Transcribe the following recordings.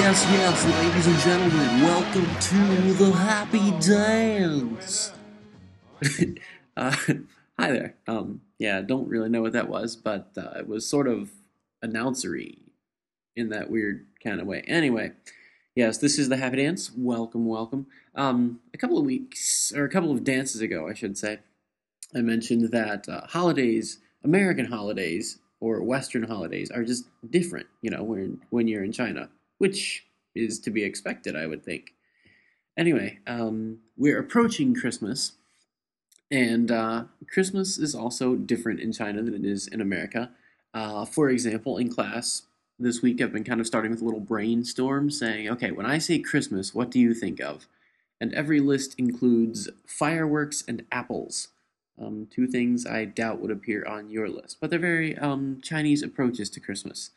Yes, ladies and gentlemen, welcome to the Happy Dance. uh, Hi there. Yeah, don't really know what that was, but it was sort of announcery in that weird kind of way. Anyway, yes, this is the Happy Dance. Welcome. A couple of weeks, or a couple of dances ago, I should say, I mentioned that holidays, American holidays, or Western holidays are just different, when you're in China, which is to be expected, I would think. Anyway, we're approaching Christmas, and Christmas is also different in China than it is in America. For example, in class this week, I've been kind of starting with a little brainstorm saying, okay, when I say Christmas, what do you think of? And every list includes fireworks and apples. Two things I doubt would appear on your list, but they're very Chinese approaches to Christmas,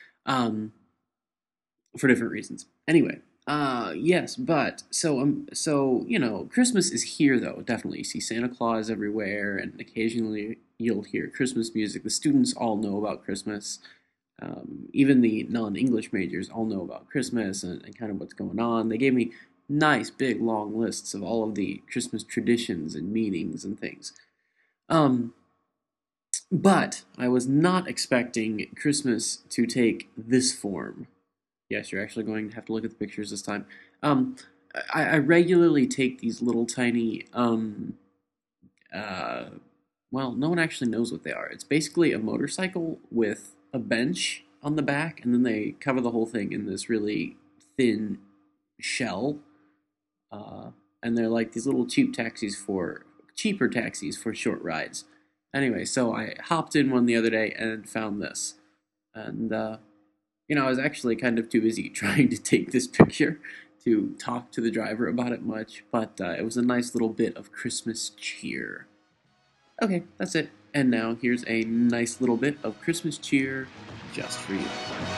for different reasons. Anyway, yes, but so Christmas is here though. Definitely, you see Santa Claus everywhere, and occasionally you'll hear Christmas music. The students all know about Christmas. Even the non-English majors all know about Christmas and kind of what's going on. They gave me nice, big, long lists of all of the Christmas traditions and meanings and things. But I was not expecting Christmas to take this form. Yes, you're actually going to have to look at the pictures this time. I regularly take these little tiny, well, no one actually knows what they are. It's basically a motorcycle with a bench on the back, and then they cover the whole thing in this really thin shell. And they're like these little cheaper taxis for short rides. Anyway, so I hopped in one the other day and found this. And, I was actually kind of too busy trying to take this picture to talk to the driver about it much, but it was a nice little bit of Christmas cheer. Okay, that's it. And now here's a nice little bit of Christmas cheer just for you.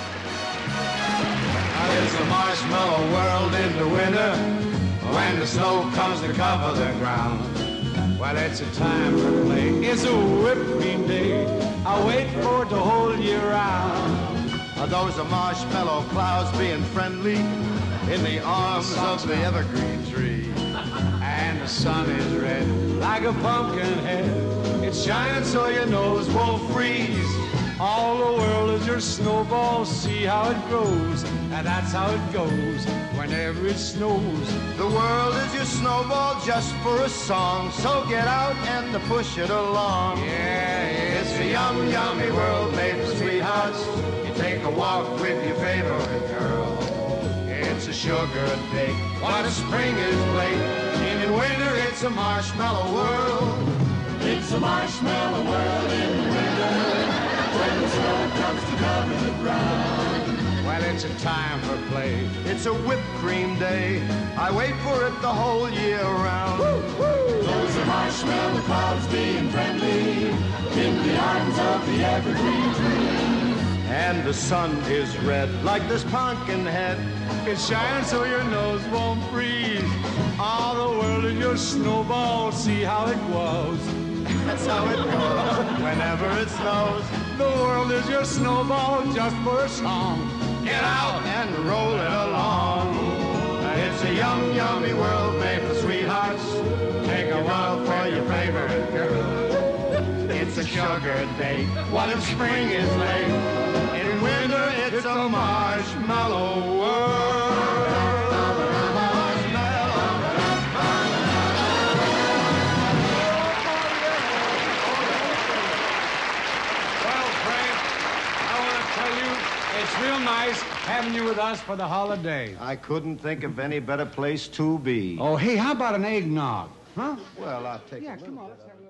It's a marshmallow world in the winter, when the snow comes to cover the ground. Well, it's a time for play. It's a whipped cream day. I wait for it the whole year round. Those are marshmallow clouds being friendly in the arms of the evergreen tree. And the sun is red like a pumpkin head. It's shining so your nose won't freeze. All the world is your snowball, see how it grows. And that's how it goes whenever it snows. The world is your snowball just for a song, so get out and push it along. Yeah, it's a yummy world made for sweethearts. You take a walk with your favorite girl. It's a sugar day, what a spring is late. In winter it's a marshmallow world. It's a marshmallow world in the winter, when the snow comes to cover the ground. Well, it's a time for play. It's a whipped cream day. I wait for it the whole year round. Woo, woo. Those are marshmallow clouds being friendly in the arms of the evergreen tree. And the sun is red like this pumpkin head. It's shining so your nose won't freeze. All the world is your snowball, see how it glows. That's how it goes whenever it snows. The world is your snowball just for a song. Get out and roll it along. It's a yummy world made for sweethearts. Take a walk for your favorite girl. It's a sugar day, what if spring is late? In winter it's a marshmallow world. It's real nice having you with us for the holiday. I couldn't think of any better place to be. Oh, hey, how about an eggnog? Huh? Well, I'll take Yeah, a little come on. bit Let's of have it.